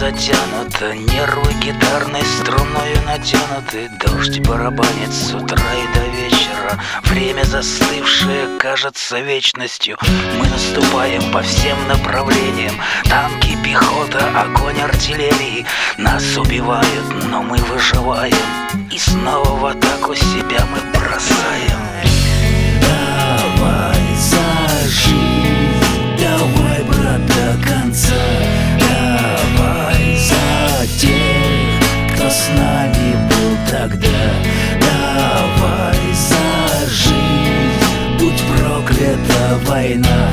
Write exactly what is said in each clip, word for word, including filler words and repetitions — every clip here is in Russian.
затянуто, нервы гитарной струною натянуты. Дождь барабанит с утра и до вечера. Время застывшее кажется вечностью. Мы наступаем по всем направлениям. Танки, пехота, огонь артиллерии. Нас убивают, но мы выживаем. И снова в атаку себя мы бросаем. Давай за жизнь, давай, брат, до конца. Давай за тех, кто с нами был тогда. Давай за жизнь, будь проклята война.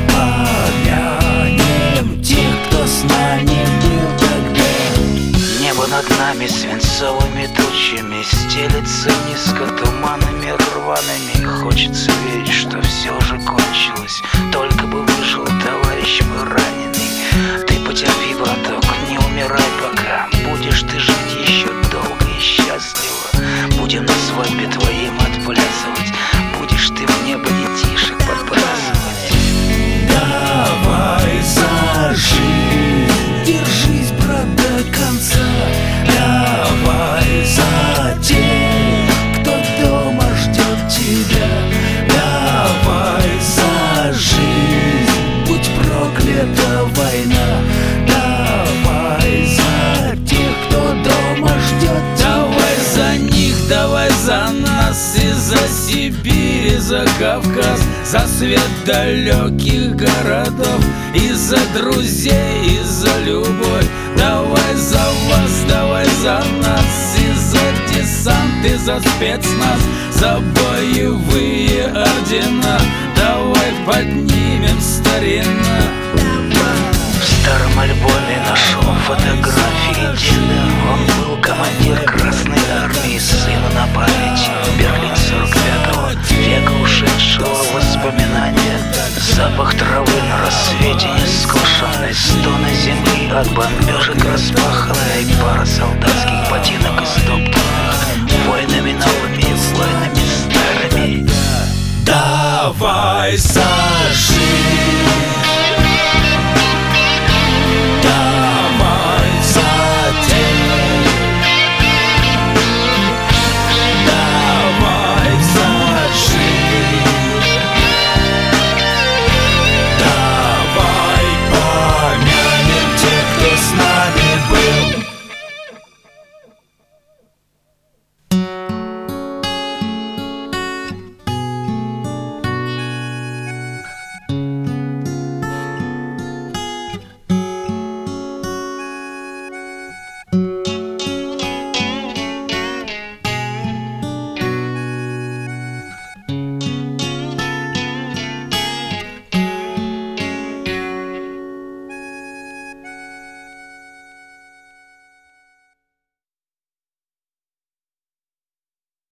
Помянем тех, кто с нами был тогда. Небо над нами свинцовыми тучами стелется низко туманами рваными. Хочется верить, что все же кончилось. Только бы выжил товарищ мой раненый. Ты потерпи, браток, не умирай пока. Будешь ты жить еще долго и счастливо. Будем на свадьбе твоим отплясывать. Будешь ты в небо детишек подбрасывать. Давай за жизнь, держись, брат, до конца. Давай за тех, кто дома ждет тебя. Давай за жизнь, будь проклята война. Давай за тех, кто дома ждет тебя. Давай за них, давай за нас и за Сибирь, и за Кавказ, за свет далеких городов, и за друзей, и за любовь. Давай за вас, давай за нас, и за десант, и за спецназ, за боевые ордена. Давай поднимем старина. В старом альбоме нашел фотографии деда. Он был командир Красной Армии, сыну на память. Берлин сорок пятого века ушедшего в воспоминания. Запах травы на рассвете нескошенной, стоны земли от бомбежек распаханной, пара солдатских ботинок истоптанных войнами новыми и войнами старыми. Давай за жизнь.